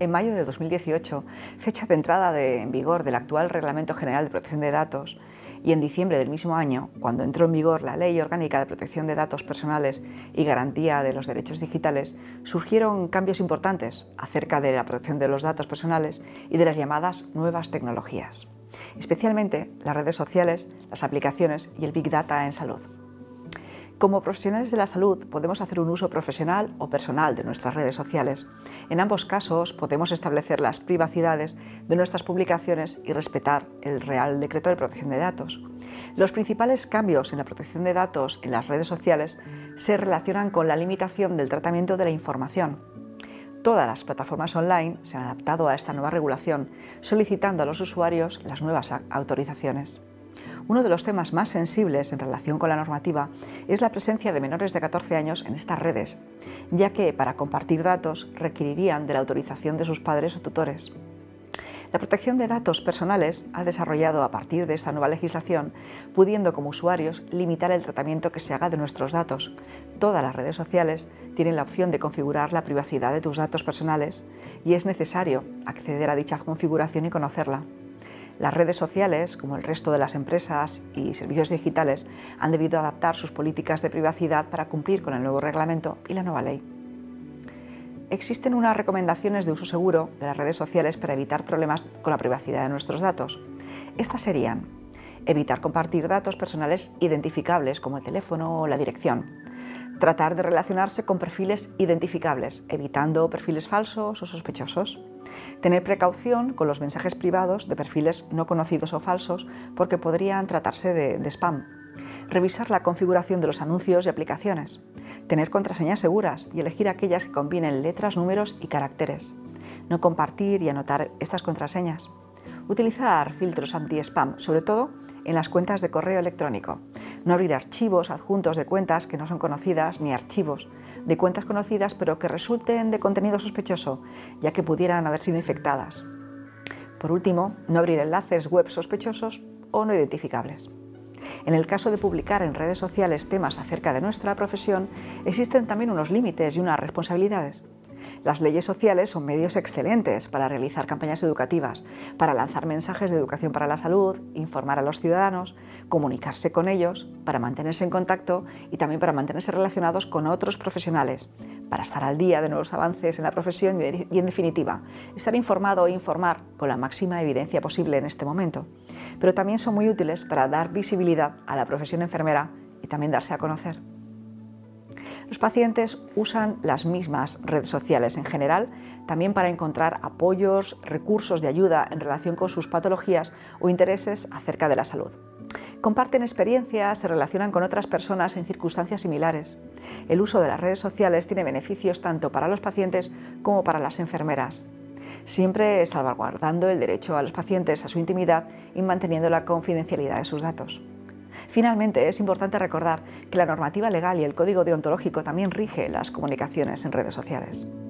En mayo de 2018, fecha de entrada en vigor del actual Reglamento General de Protección de Datos, y en diciembre del mismo año, cuando entró en vigor la Ley Orgánica de Protección de Datos Personales y Garantía de los Derechos Digitales, surgieron cambios importantes acerca de la protección de los datos personales y de las llamadas nuevas tecnologías, especialmente las redes sociales, las aplicaciones y el Big Data en salud. Como profesionales de la salud podemos hacer un uso profesional o personal de nuestras redes sociales. En ambos casos podemos establecer las privacidades de nuestras publicaciones y respetar el Real Decreto de Protección de Datos. Los principales cambios en la protección de datos en las redes sociales se relacionan con la limitación del tratamiento de la información. Todas las plataformas online se han adaptado a esta nueva regulación, solicitando a los usuarios las nuevas autorizaciones. Uno de los temas más sensibles en relación con la normativa es la presencia de menores de 14 años en estas redes, ya que para compartir datos requerirían de la autorización de sus padres o tutores. La protección de datos personales ha desarrollado a partir de esta nueva legislación, pudiendo como usuarios limitar el tratamiento que se haga de nuestros datos. Todas las redes sociales tienen la opción de configurar la privacidad de tus datos personales y es necesario acceder a dicha configuración y conocerla. Las redes sociales, como el resto de las empresas y servicios digitales, han debido adaptar sus políticas de privacidad para cumplir con el nuevo reglamento y la nueva ley. Existen unas recomendaciones de uso seguro de las redes sociales para evitar problemas con la privacidad de nuestros datos. Estas serían: evitar compartir datos personales identificables como el teléfono o la dirección. Tratar de relacionarse con perfiles identificables, evitando perfiles falsos o sospechosos. Tener precaución con los mensajes privados de perfiles no conocidos o falsos porque podrían tratarse de spam. Revisar la configuración de los anuncios y aplicaciones. Tener contraseñas seguras y elegir aquellas que combinen letras, números y caracteres. No compartir y anotar estas contraseñas. Utilizar filtros anti-spam, sobre todo en las cuentas de correo electrónico. No abrir archivos adjuntos de cuentas que no son conocidas ni archivos de cuentas conocidas pero que resulten de contenido sospechoso, ya que pudieran haber sido infectadas. Por último, no abrir enlaces web sospechosos o no identificables. En el caso de publicar en redes sociales temas acerca de nuestra profesión, existen también unos límites y unas responsabilidades. Las leyes sociales son medios excelentes para realizar campañas educativas, para lanzar mensajes de educación para la salud, informar a los ciudadanos, comunicarse con ellos, para mantenerse en contacto y también para mantenerse relacionados con otros profesionales, para estar al día de nuevos avances en la profesión y, en definitiva, estar informado e informar con la máxima evidencia posible en este momento. Pero también son muy útiles para dar visibilidad a la profesión enfermera y también darse a conocer. Los pacientes usan las mismas redes sociales en general, también para encontrar apoyos, recursos de ayuda en relación con sus patologías o intereses acerca de la salud. Comparten experiencias, se relacionan con otras personas en circunstancias similares. El uso de las redes sociales tiene beneficios tanto para los pacientes como para las enfermeras, siempre salvaguardando el derecho a los pacientes a su intimidad y manteniendo la confidencialidad de sus datos. Finalmente, es importante recordar que la normativa legal y el código deontológico también rige las comunicaciones en redes sociales.